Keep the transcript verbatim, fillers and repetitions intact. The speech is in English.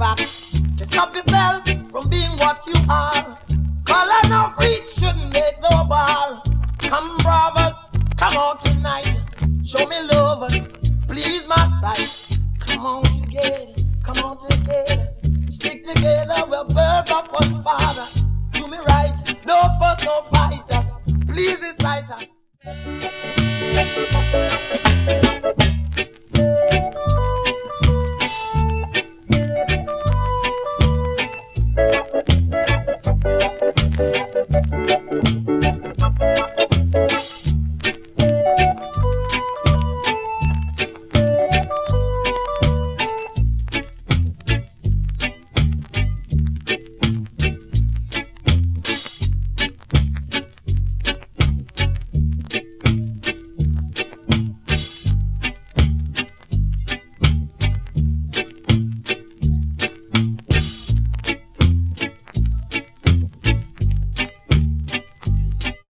back. To stop yourself from being what you are. Color no creed shouldn't make no bar. Come brothers, come on tonight. Show me love, please my sight. Come on together, come on together. Stick together, we're birds of one father. Do me right, no fuss, no fighters. Please it's lighter.